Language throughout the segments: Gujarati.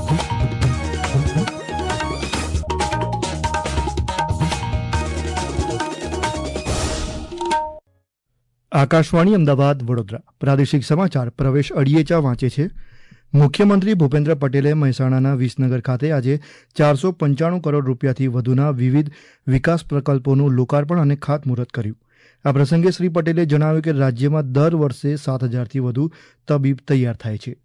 આકાશવાણી અમદાવાદ વડોદરા પ્રાદેશિક સમાચાર પ્રવેશ અડિયેચા વાંચે છે। મુખ્યમંત્રી ભૂપેન્દ્ર પટેલે મહેસાણાના વિસનગર ખાતે આજે 495 કરોડ રૂપિયાથી વધુના વિવિધ વિકાસ પ્રકલ્પોનું લોકાર્પણ અને ખાતમુહૂર્ત કર્યું। આ પ્રસંગે શ્રી પટેલે જણાવ્યું કે રાજ્યમાં દર વર્ષે 7,000થી વધુ તબીબ તૈયાર થાય છે।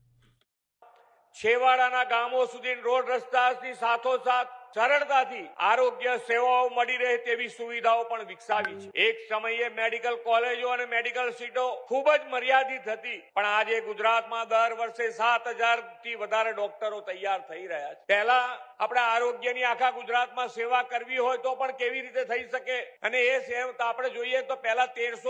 છેવાડાના ગામો સુધી રોડ રસ્તાની સાથોસાથ સરળતાથી આરોગ્ય સેવાઓ મળી રહે તેવી સુવિધાઓ પણ વિકસાવી છે। એક સમયે મેડિકલ કોલેજો અને મેડિકલ સીટો ખૂબ જ મર્યાદિત હતી, પણ આજે ગુજરાતમાં દર વર્ષે 7,000થી વધારે ડોક્ટરો તૈયાર થઈ રહ્યા છે। પહેલા આપણે આરોગ્યની આખા ગુજરાતમાં સેવા કરવી હોય તો પણ કેવી રીતે થઈ શકે, અને એ સેવા આપણે જોઈએ તો પહેલા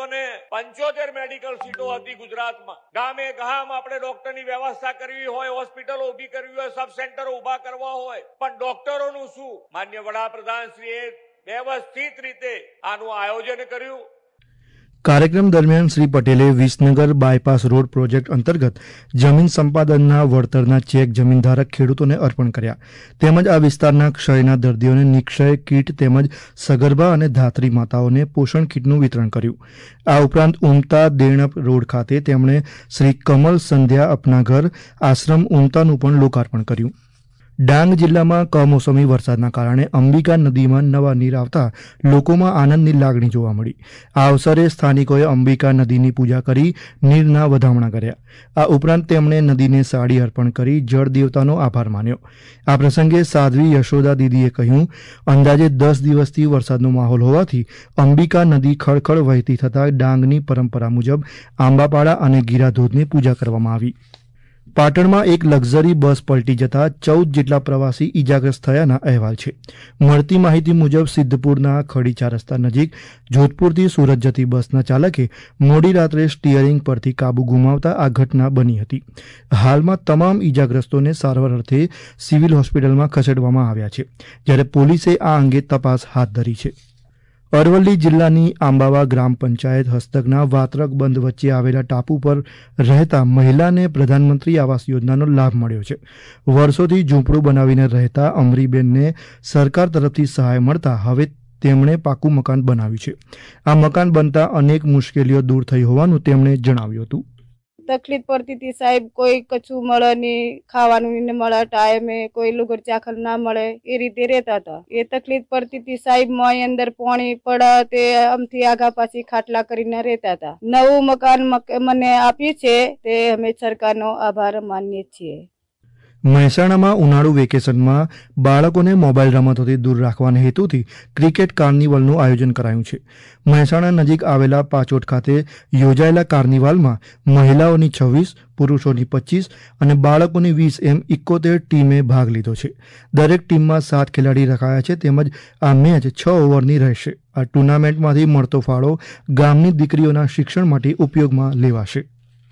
1,375 મેડિકલ સીટો હતી ગુજરાતમાં। ગામે ગામ આપણે ડોક્ટરની વ્યવસ્થા કરવી હોય, હોસ્પિટલો ઊભી કરવી હોય, સબ સેન્ટરો ઊભા કરવા હોય, પણ ડોક્ટરોનું શું? માન્ય વડાપ્રધાન શ્રીએ વ્યવસ્થિત રીતે આનું આયોજન કર્યું। કાર્યક્રમ દરમિયાન શ્રી પટેલે વિસનગર બાયપાસ રોડ પ્રોજેક્ટ અંતર્ગત જમીન સંપાદનના વળતરના ચેક જમીનધારક ખેડૂતોને અર્પણ કર્યા, તેમજ આ વિસ્તારના ક્ષયના દર્દીઓને નિક્ષય કીટ તેમજ સગર્ભા અને ધાત્રી માતાઓને પોષણ કીટનું વિતરણ કર્યું। આ ઉપરાંત ઉમતા દેણપ રોડ ખાતે તેમણે શ્રી કમલ સંધ્યા અપના ઘર આશ્રમ ઉમતાનું પણ લોકાર્પણ કર્યું। ડાંગ જિલ્લામાં કમોસમી વરસાદના કારણે અંબિકા નદીમાં નવા નીર આવતા લોકોમાં આનંદની લાગણી જોવા મળી। આ અવસરે સ્થાનિકોએ અંબિકા નદીની પૂજા કરી નીરના વધામણા કર્યા। આ ઉપરાંત તેમણે નદીને સાડી અર્પણ કરી જળ દેવતાનો આભાર માન્યો। આ પ્રસંગે સાધ્વી યશોદા દીદીએ કહ્યું, અંદાજે 10 દિવસથી વરસાદનો માહોલ હોવાથી અંબિકા નદી ખળખળ વહેતી થતાં ડાંગની પરંપરા મુજબ આંબાપાડા અને ગીરાધોધની પૂજા કરવામાં આવી। પાટણમાં એક લક્ઝરી બસ પલટી જતા 14 જેટલા પ્રવાસી ઈજાગ્રસ્ત થયાના અહેવાલ છે। મળતી માહિતી મુજબ સિદ્ધપુરના ખડીચા રસ્તા નજીક જોધપુરથી સુરત જતી બસના ચાલકે મોડી રાત્રે સ્ટીયરિંગ પરથી કાબુ ગુમાવતા આ ઘટના બની હતી। હાલમાં તમામ ઈજાગ્રસ્તોને સારવાર અર્થે સિવિલ હોસ્પિટલમાં ખસેડવામાં આવ્યા છે, જ્યારે પોલીસે આ અંગે તપાસ હાથ ધરી છે। અરવલ્લી જિલ્લાની આંબાવા ગ્રામ પંચાયત હસ્તકના વાત્રક બંધ વચ્ચે આવેલા ટાપુ પર રહેતા મહિલાને પ્રધાનમંત્રી આવાસ યોજનાનો લાભ મળ્યો છે। વર્ષોથી ઝૂંપડું બનાવીને રહેતા અમરીબેનને સરકાર તરફથી સહાય મળતા હવે તેમણે પાકું મકાન બનાવ્યું છે। આ મકાન બનતા અનેક મુશ્કેલીઓ દૂર થઈ હોવાનું તેમણે જણાવ્યું હતું। તકલીફ પડતી હતી સાહેબ, કોઈ કશું મળે નહીં, ખાવાનું નહીં મળે ટાઈમે, કોઈ લુગડ ચાખલ ના મળે, એ રીતે રહેતા હતા। એ તકલીફ પડતી હતી સાહેબ, મોય અંદર પાણી પડે તે આમથી આગા પાછી ખાટલા કરીને રહેતા હતા। નવું મકાન મને આપ્યું છે તે અમે સરકારનો આભાર માનીએ છીએ। મહેસાણામાં ઉનાળુ વેકેશનમાં બાળકોને મોબાઈલ રમતોથી દૂર રાખવાના હેતુથી ક્રિકેટ કાર્નિવલનું આયોજન કરાયું છે। મહેસાણા નજીક આવેલા પાચોટ ખાતે યોજાયેલા કાર્નિવલમાં મહિલાઓની 26, પુરુષોની 25 અને બાળકોની 20 એમ 71 ટીમે ભાગ લીધો છે। દરેક ટીમમાં 7 ખેલાડી રખાયા છે, તેમજ આ મેચ 6 ઓવરની રહેશે। આ ટુર્નામેન્ટમાંથી મળતો ફાળો ગામની દીકરીઓના શિક્ષણ માટે ઉપયોગમાં લેવાશે।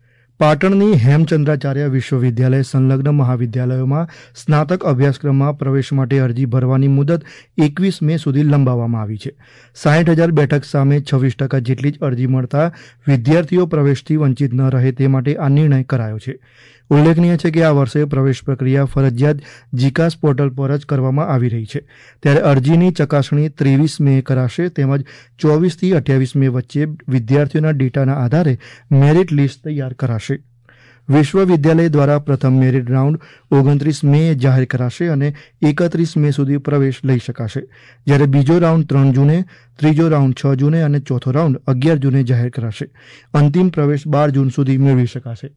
પાટણની હેમચંદ્રાચાર્ય વિશ્વવિદ્યાલય સંલગ્ન મહાવિદ્યાલયોમાં સ્નાતક અભ્યાસક્રમમાં પ્રવેશ માટે અરજી ભરવાની મુદત 21 મે સુધી લંબાવવામાં આવી છે। 60,000 બેઠક સામે 26% જેટલી જ અરજી મળતા વિદ્યાર્થીઓ પ્રવેશથી વંચિત ન રહે તે માટે આ નિર્ણય કરાયો છે। ઉલ્લેખનીય છે કે આ વર્ષે પ્રવેશ પ્રક્રિયા ફરજિયાત જીકાસ પોર્ટલ પર જ કરવામાં આવી રહી છે, ત્યારે અરજીની ચકાસણી 23 મે કરાશે, તેમજ 24થી 28 મે વચ્ચે વિદ્યાર્થીઓના ડેટાના આધારે મેરિટ લિસ્ટ તૈયાર કરાશે। વિશ્વવિદ્યાલય દ્વારા પ્રથમ મેરિટ રાઉન્ડ 29 મે જાહેર કરાશે અને 31 મે સુધી પ્રવેશ લઈ શકાશે, જ્યારે બીજો રાઉન્ડ 3 જૂને, ત્રીજો રાઉન્ડ 6 જૂને અને ચોથો રાઉન્ડ 11 જૂને જાહેર કરાશે। અંતિમ પ્રવેશ 12 જૂન સુધી મેળવી શકાશે।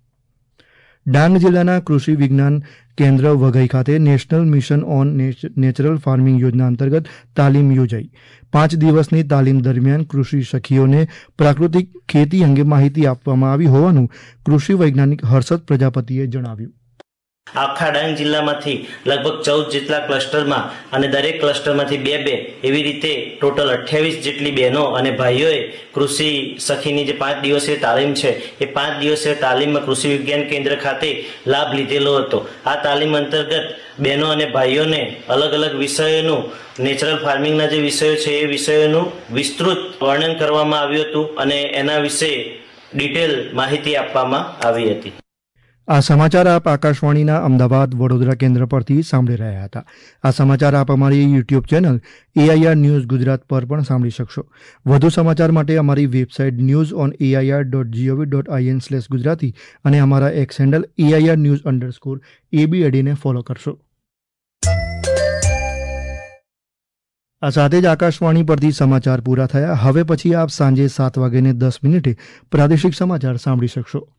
ડાંગ જિલ્લાના કૃષિ વિજ્ઞાન કેન્દ્ર વઘઈ ખાતે national mission on natural farming યોજના અંતર્ગત તાલીમ યોજાઈ। 5 દિવસની તાલીમ દરમિયાન કૃષિ સખીઓને પ્રાકૃતિક ખેતી અંગે માહિતી આપવામાં આવી હોવાનું કૃષિ વૈજ્ઞાનિક હર્ષદ પ્રજાપતિએ જણાવ્યું। આખા ડાંગ જિલ્લામાંથી લગભગ 14 જેટલા ક્લસ્ટરમાં અને દરેક ક્લસ્ટરમાંથી 2 એવી રીતે ટોટલ 28 જેટલી બહેનો અને ભાઈઓએ કૃષિ સખીની જે 5 દિવસીય તાલીમ છે એ 5 દિવસીય તાલીમમાં કૃષિ વિજ્ઞાન કેન્દ્ર ખાતે લાભ લીધેલો હતો। આ તાલીમ અંતર્ગત બહેનો અને ભાઈઓને અલગ અલગ વિષયોનું, નેચરલ ફાર્મિંગના જે વિષયો છે એ વિષયોનું વિસ્તૃત વર્ણન કરવામાં આવ્યું હતું અને એના વિશે ડિટેલ માહિતી આપવામાં આવી હતી। આ સમાચાર આપ આકાશવાણીના અમદાવાદ વડોદરા કેન્દ્ર પરથી સાંભળી રહ્યા હતા. આ સમાચાર આપ અમારી YouTube channel AIR news Gujarat પર પણ સાંભળી શકશો. વધુ સમાચાર માટે અમારી વેબસાઇટ news.air.gov.in/gujarati અને અમારા એક્સ હેન્ડલ AIR news_ABAD ને ફોલો કરશો. આ સાથે જ આકાશવાણી પરથી સમાચાર પૂરા થયા. હવે પછી આપ સાંજે 7:10 પ્રાદેશિક સમાચાર સાંભળી શકશો.